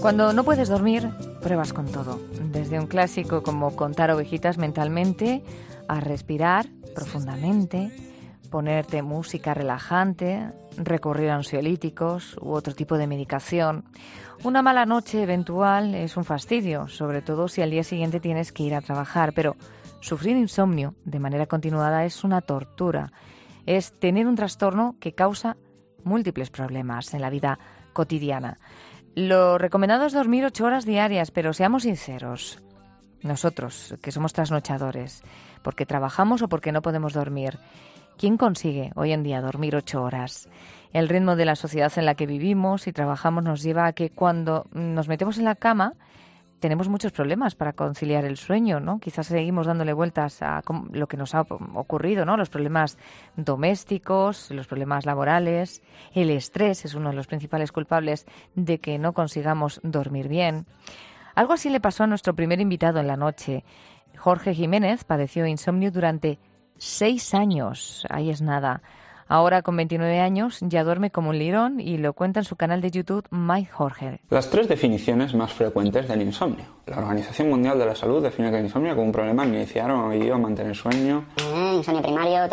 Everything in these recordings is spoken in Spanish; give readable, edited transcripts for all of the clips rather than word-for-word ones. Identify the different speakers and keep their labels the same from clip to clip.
Speaker 1: Cuando no puedes dormir, pruebas con todo. Desde un clásico como contar ovejitas mentalmente, a respirar profundamente, ponerte música relajante, recurrir a ansiolíticos u otro tipo de medicación. Una mala noche eventual es un fastidio, sobre todo si al día siguiente tienes que ir a trabajar, pero sufrir insomnio de manera continuada es una tortura. Es tener un trastorno que causa múltiples problemas en la vida cotidiana. Lo recomendado es dormir 8 horas diarias, pero seamos sinceros. Nosotros, que somos trasnochadores, porque trabajamos o porque no podemos dormir, ¿quién consigue hoy en día dormir 8 horas? El ritmo de la sociedad en la que vivimos y trabajamos nos lleva a que cuando nos metemos en la cama tenemos muchos problemas para conciliar el sueño, ¿no? Quizás seguimos dándole vueltas a lo que nos ha ocurrido, ¿no? Los problemas domésticos, los problemas laborales, el estrés es uno de los principales culpables de que no consigamos dormir bien. Algo así le pasó a nuestro primer invitado en la noche. Jorge Jiménez padeció insomnio durante 6 años. Ahí es nada. Ahora, con 29 años, ya duerme como un lirón y lo cuenta en su canal de YouTube Mike Jorge.
Speaker 2: Las 3 definiciones más frecuentes del insomnio. La Organización Mundial de la Salud define que el insomnio como un problema en iniciar o mantener sueño.
Speaker 3: Insomnio primario.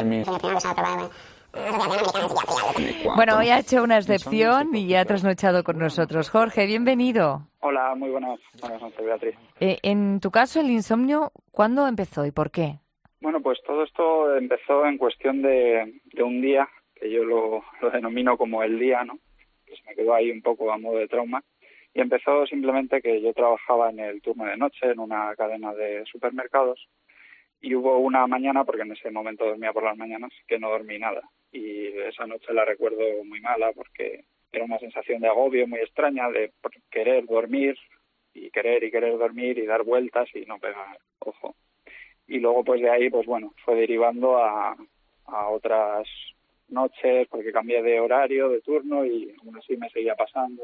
Speaker 1: Bueno, hoy ha hecho una excepción y ha trasnochado con nosotros. Jorge, bienvenido.
Speaker 4: Hola, muy buenas noches, Beatriz.
Speaker 1: En tu caso, el insomnio, ¿cuándo empezó y por qué?
Speaker 4: Bueno, pues todo esto empezó en cuestión de un día, que yo lo denomino como el día, ¿no? Que se me quedó ahí un poco a modo de trauma. Y empezó simplemente que yo trabajaba en el turno de noche en una cadena de supermercados y hubo una mañana, porque en ese momento dormía por las mañanas, que no dormí nada. Y esa noche la recuerdo muy mala porque era una sensación de agobio muy extraña, de querer dormir y querer dormir y dar vueltas y no pegar ojo. Y luego pues de ahí pues bueno, fue derivando a otras noches porque cambié de horario, de turno y aún así me seguía pasando.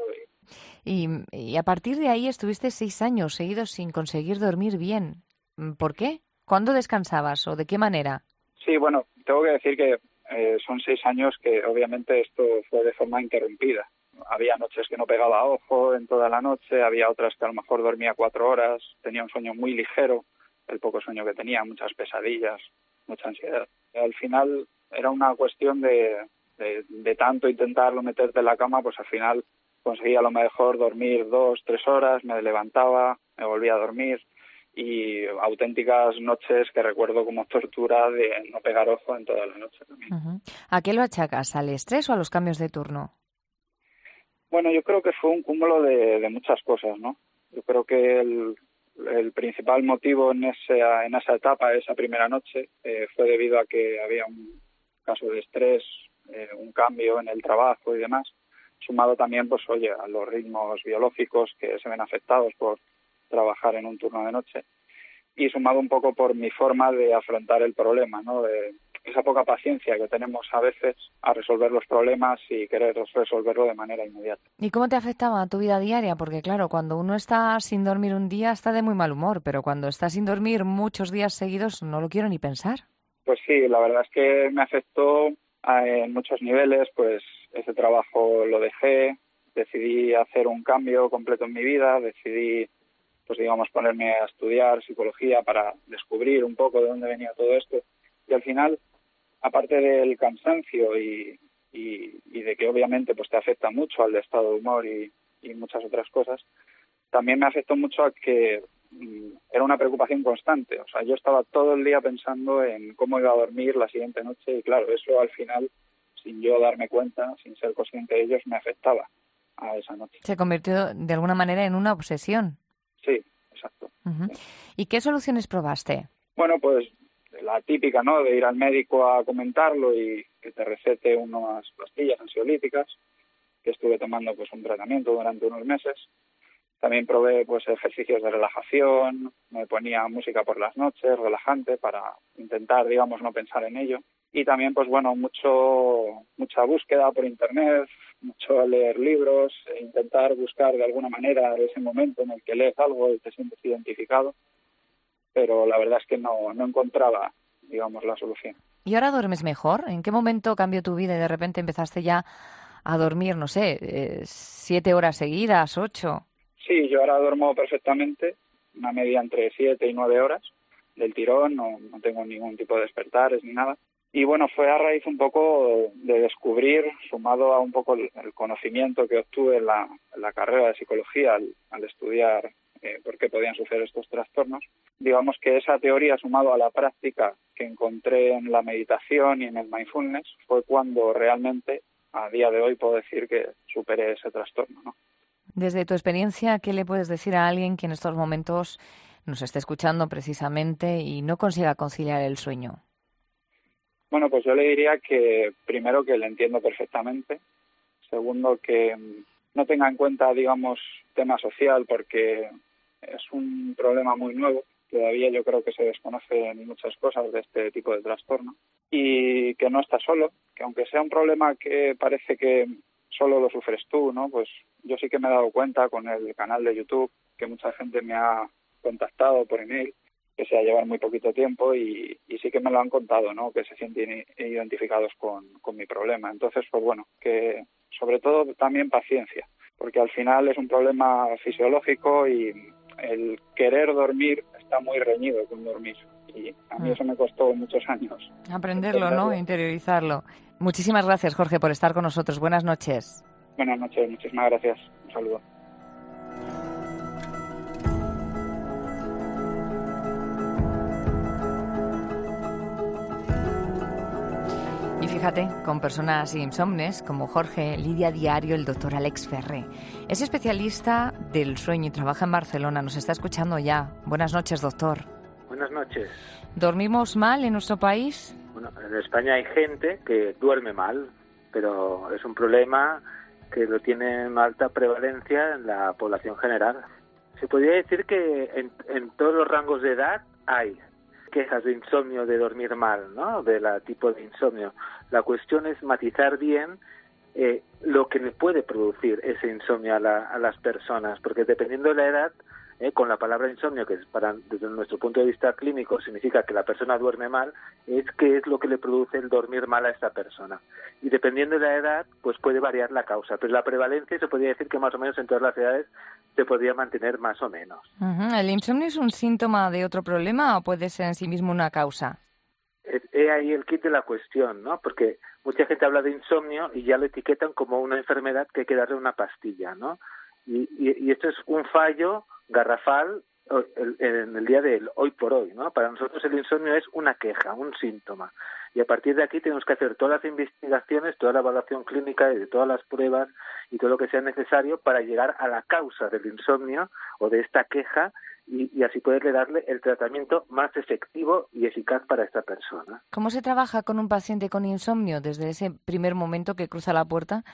Speaker 1: Y a partir de ahí estuviste 6 años seguidos sin conseguir dormir bien. ¿Por qué? ¿Cuándo descansabas o de qué manera?
Speaker 4: Sí, bueno, tengo que decir que son 6 años que obviamente esto fue de forma interrumpida. Había noches que no pegaba ojo en toda la noche, había otras que a lo mejor dormía 4 horas, tenía un sueño muy ligero, el poco sueño que tenía, muchas pesadillas, mucha ansiedad. Al final era una cuestión de tanto intentarlo meterte en la cama, pues al final conseguía a lo mejor dormir 2, 3 horas, me levantaba, me volvía a dormir y auténticas noches que recuerdo como tortura de no pegar ojo en toda la noche también.
Speaker 1: Uh-huh. ¿A qué lo achacas? ¿Al estrés o a los cambios de turno?
Speaker 4: Bueno, yo creo que fue un cúmulo de muchas cosas, ¿no? Yo creo que el principal motivo en esa etapa, esa primera noche, fue debido a que había un caso de estrés, un cambio en el trabajo y demás, sumado también, pues oye, a los ritmos biológicos que se ven afectados por trabajar en un turno de noche y sumado un poco por mi forma de afrontar el problema, ¿no? De esa poca paciencia que tenemos a veces a resolver los problemas y querer resolverlo de manera inmediata.
Speaker 1: ¿Y cómo te afectaba tu vida diaria? Porque claro, cuando uno está sin dormir un día está de muy mal humor, pero cuando está sin dormir muchos días seguidos no lo quiero ni pensar.
Speaker 4: Pues sí, la verdad es que me afectó en muchos niveles, pues ese trabajo lo dejé, decidí hacer un cambio completo en mi vida, decidí pues digamos ponerme a estudiar psicología para descubrir un poco de dónde venía todo esto y al final, aparte del cansancio y de que obviamente pues te afecta mucho al estado de humor y muchas otras cosas, también me afectó mucho a que era una preocupación constante. O sea, yo estaba todo el día pensando en cómo iba a dormir la siguiente noche y claro, eso al final, sin yo darme cuenta, sin ser consciente de ello, me afectaba a esa noche.
Speaker 1: Se convirtió de alguna manera en una obsesión.
Speaker 4: Sí, exacto.
Speaker 1: Uh-huh. ¿Y qué soluciones probaste?
Speaker 4: Bueno, pues la típica, ¿no?, de ir al médico a comentarlo y que te recete unas pastillas ansiolíticas, que estuve tomando pues un tratamiento durante unos meses. También probé pues ejercicios de relajación, me ponía música por las noches, relajante, para intentar, digamos, no pensar en ello. Y también, pues bueno, mucha búsqueda por internet, mucho leer libros, e intentar buscar de alguna manera ese momento en el que lees algo y te sientes identificado. Pero la verdad es que no encontraba, digamos, la solución.
Speaker 1: ¿Y ahora duermes mejor? ¿En qué momento cambió tu vida y de repente empezaste ya a dormir, no sé, 7 horas seguidas, 8?
Speaker 4: Sí, yo ahora duermo perfectamente, una media entre 7 y 9 horas del tirón, no tengo ningún tipo de despertares ni nada. Y bueno, fue a raíz un poco de descubrir, sumado a un poco el conocimiento que obtuve en la carrera de psicología al estudiar por qué podían suceder estos trastornos. Digamos que esa teoría, sumado a la práctica que encontré en la meditación y en el mindfulness, fue cuando realmente, a día de hoy, puedo decir que superé ese trastorno, ¿no?
Speaker 1: Desde tu experiencia, ¿qué le puedes decir a alguien que en estos momentos nos esté escuchando precisamente y no consiga conciliar el sueño?
Speaker 4: Bueno, pues yo le diría que primero que le entiendo perfectamente, segundo que no tenga en cuenta, digamos, tema social porque es un problema muy nuevo, todavía yo creo que se desconocen muchas cosas de este tipo de trastorno y que no está solo, que aunque sea un problema que parece que solo lo sufres tú, ¿no? Pues yo sí que me he dado cuenta con el canal de YouTube que mucha gente me ha contactado por email, que se llevan muy poquito tiempo y sí que me lo han contado, ¿no? Que se sienten identificados con mi problema. Entonces, pues bueno, que sobre todo también paciencia, porque al final es un problema fisiológico y el querer dormir está muy reñido con dormir. Y a mí eso me costó muchos años.
Speaker 1: Aprenderlo, ¿no? Interiorizarlo. Muchísimas gracias, Jorge, por estar con nosotros. Buenas noches.
Speaker 4: Buenas noches, muchísimas gracias. Un saludo.
Speaker 1: Y fíjate, con personas insomnes como Jorge, lidia a diario el doctor Alex Ferré. Es especialista del sueño y trabaja en Barcelona. Nos está escuchando ya. Buenas noches, doctor.
Speaker 3: Buenas noches.
Speaker 1: ¿Dormimos mal en nuestro país?
Speaker 3: Bueno, en España hay gente que duerme mal, pero es un problema que lo tiene en alta prevalencia en la población general. Se podría decir que en todos los rangos de edad hay quejas de insomnio, de dormir mal, ¿no? De la tipo de insomnio. La cuestión es matizar bien lo que le puede producir ese insomnio a las personas, porque dependiendo de la edad, con la palabra insomnio, que desde nuestro punto de vista clínico significa que la persona duerme mal, es qué es lo que le produce el dormir mal a esta persona. Y dependiendo de la edad, pues puede variar la causa, pero la prevalencia se podría decir que más o menos en todas las edades se podría mantener más o menos.
Speaker 1: ¿El insomnio es un síntoma de otro problema o puede ser en sí mismo una causa?
Speaker 3: He ahí el kit de la cuestión, ¿no? Porque mucha gente habla de insomnio y ya lo etiquetan como una enfermedad que hay que darle una pastilla, ¿no? Y esto es un fallo garrafal en el día de hoy por hoy, ¿no? Para nosotros el insomnio es una queja, un síntoma. Y a partir de aquí tenemos que hacer todas las investigaciones, toda la evaluación clínica de todas las pruebas y todo lo que sea necesario para llegar a la causa del insomnio o de esta queja y así poderle darle el tratamiento más efectivo y eficaz para esta persona.
Speaker 1: ¿Cómo se trabaja con un paciente con insomnio desde ese primer momento que cruza la puerta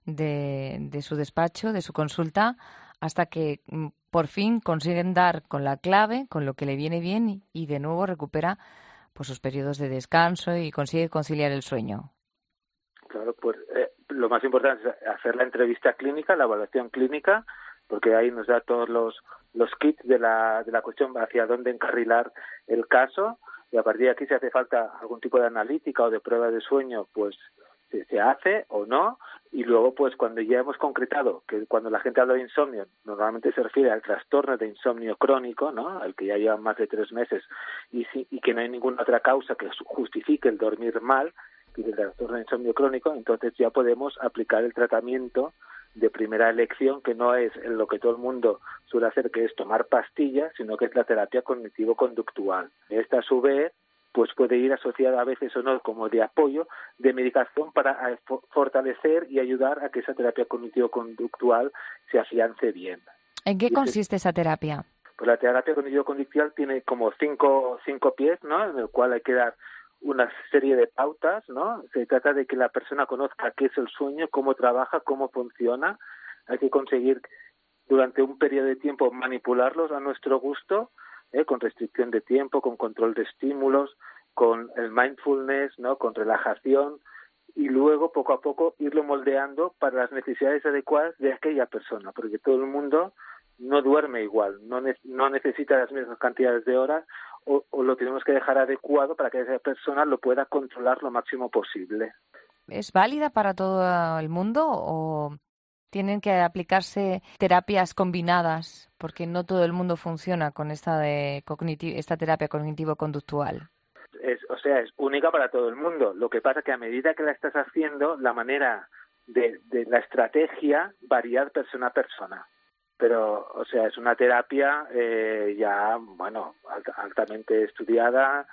Speaker 1: de su despacho, de su consulta, hasta que por fin consiguen dar con la clave, con lo que le viene bien y de nuevo recupera pues sus periodos de descanso y consigue conciliar el sueño?
Speaker 3: Claro, pues lo más importante es hacer la entrevista clínica, la evaluación clínica, porque ahí nos da todos los kits de la cuestión hacia dónde encarrilar el caso, y a partir de aquí si hace falta algún tipo de analítica o de prueba de sueño, pues se hace o no, y luego pues cuando ya hemos concretado que cuando la gente habla de insomnio normalmente se refiere al trastorno de insomnio crónico, ¿no? El que ya lleva más de 3 meses y que no hay ninguna otra causa que justifique el dormir mal y el trastorno de insomnio crónico, entonces ya podemos aplicar el tratamiento de primera elección, que no es lo que todo el mundo suele hacer, que es tomar pastillas, sino que es la terapia cognitivo-conductual. Esta a su vez pues puede ir asociada a veces o no como de apoyo de medicación para fortalecer y ayudar a que esa terapia cognitivo-conductual se afiance bien.
Speaker 1: ¿En qué consiste esa terapia?
Speaker 3: Pues la terapia cognitivo-conductual tiene como cinco pies, ¿no? En el cual hay que dar una serie de pautas, ¿no? Se trata de que la persona conozca qué es el sueño, cómo trabaja, cómo funciona. Hay que conseguir durante un periodo de tiempo manipularlos a nuestro gusto, con restricción de tiempo, con control de estímulos, con el mindfulness, ¿no? Con relajación, y luego poco a poco irlo moldeando para las necesidades adecuadas de aquella persona, porque todo el mundo no duerme igual, no necesita las mismas cantidades de horas o lo tenemos que dejar adecuado para que esa persona lo pueda controlar lo máximo posible.
Speaker 1: ¿Es válida para todo el mundo o tienen que aplicarse terapias combinadas, porque no todo el mundo funciona con esta terapia cognitivo-conductual.
Speaker 3: Es única para todo el mundo. Lo que pasa es que a medida que la estás haciendo, la manera de la estrategia varía persona a persona. Pero, es una terapia altamente estudiada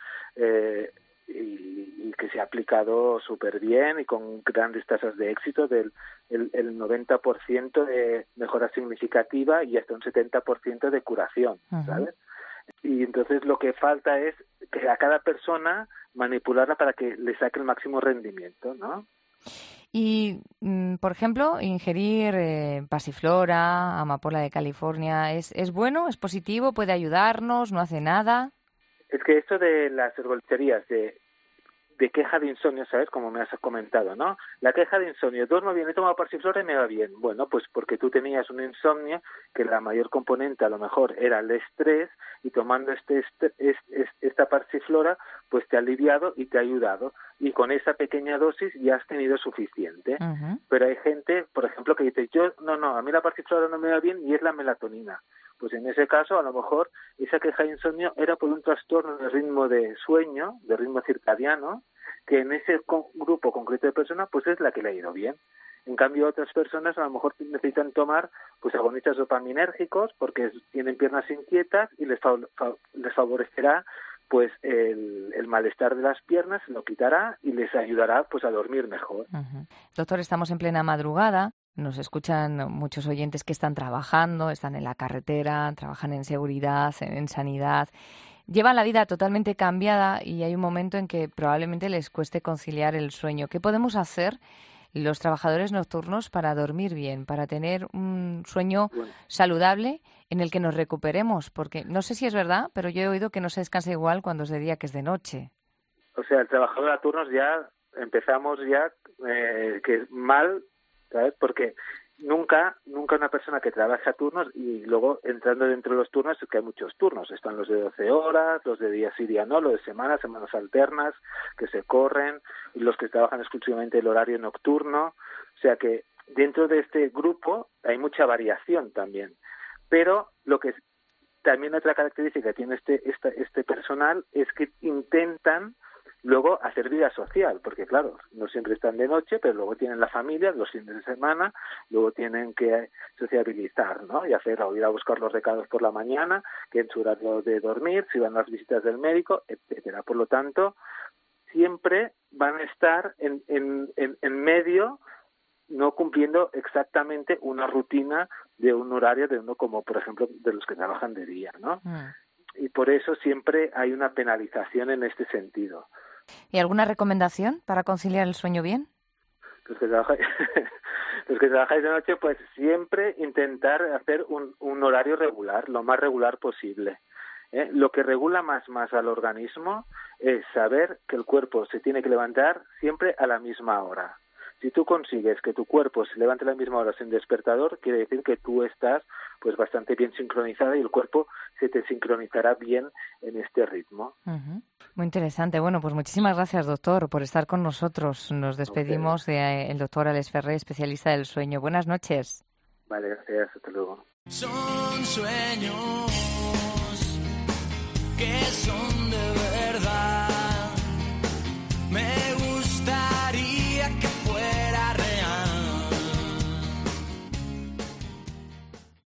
Speaker 3: y que se ha aplicado súper bien y con grandes tasas de éxito el 90% de mejora significativa y hasta un 70% de curación, ¿sabes? Y entonces lo que falta es que a cada persona manipularla para que le saque el máximo rendimiento, ¿no?
Speaker 1: Y, por ejemplo, ingerir pasiflora, amapola de California, ¿es bueno, es positivo, puede ayudarnos, no hace nada?
Speaker 3: Es que esto de las herbolacherías de queja de insomnio, ¿sabes? Como me has comentado, ¿no? La queja de insomnio, duermo bien, he tomado pasiflora y me va bien. Bueno, pues porque tú tenías un insomnio que la mayor componente a lo mejor era el estrés y tomando esta pasiflora pues te ha aliviado y te ha ayudado. Y con esa pequeña dosis ya has tenido suficiente. Uh-huh. Pero hay gente, por ejemplo, que dice, a mí la pasiflora no me va bien y es la melatonina. Pues en ese caso, a lo mejor, esa queja de insomnio era por un trastorno de ritmo de sueño, de ritmo circadiano, que en ese grupo concreto de personas, pues es la que le ha ido bien. En cambio, otras personas a lo mejor necesitan tomar pues agonistas dopaminérgicos porque tienen piernas inquietas y les favorecerá pues el malestar de las piernas, lo quitará y les ayudará pues a dormir mejor.
Speaker 1: Uh-huh. Doctor, estamos en plena madrugada. Nos escuchan muchos oyentes que están trabajando, están en la carretera, trabajan en seguridad, en sanidad. Llevan la vida totalmente cambiada y hay un momento en que probablemente les cueste conciliar el sueño. ¿Qué podemos hacer los trabajadores nocturnos para dormir bien, para tener un sueño saludable en el que nos recuperemos? Porque no sé si es verdad, pero yo he oído que no se descansa igual cuando es de día que es de noche.
Speaker 3: El trabajador a turnos ya empezamos que es mal, ¿sabes? Porque nunca una persona que trabaja a turnos y luego entrando dentro de los turnos es que hay muchos turnos. Están los de 12 horas, los de día sí, día no, los de semanas alternas que se corren y los que trabajan exclusivamente el horario nocturno. O sea que dentro de este grupo hay mucha variación también. Pero lo que también otra característica que tiene este personal es que intentan luego hacer vida social, porque claro, no siempre están de noche, pero luego tienen la familia los fines de semana, luego tienen que sociabilizar, ¿no? Y ir a buscar los recados por la mañana, que en su horario de dormir, si van a las visitas del médico, etcétera. Por lo tanto, siempre van a estar en medio, no cumpliendo exactamente una rutina de un horario de uno como, por ejemplo, de los que trabajan de día, ¿no? Y por eso siempre hay una penalización en este sentido.
Speaker 1: ¿Y alguna recomendación para conciliar el sueño bien?
Speaker 3: Los que trabajáis de noche, pues siempre intentar hacer un horario regular, lo más regular posible. Lo que regula más al organismo es saber que el cuerpo se tiene que levantar siempre a la misma hora. Si tú consigues que tu cuerpo se levante a la misma hora sin despertador, quiere decir que tú estás pues bastante bien sincronizada y el cuerpo se te sincronizará bien en este ritmo.
Speaker 1: Uh-huh. Muy interesante. Bueno, pues muchísimas gracias, doctor, por estar con nosotros. Nos despedimos del doctor Alex Ferrer, especialista del sueño. Buenas noches.
Speaker 3: Vale, gracias. Hasta luego.
Speaker 5: Son sueños que son de verdad.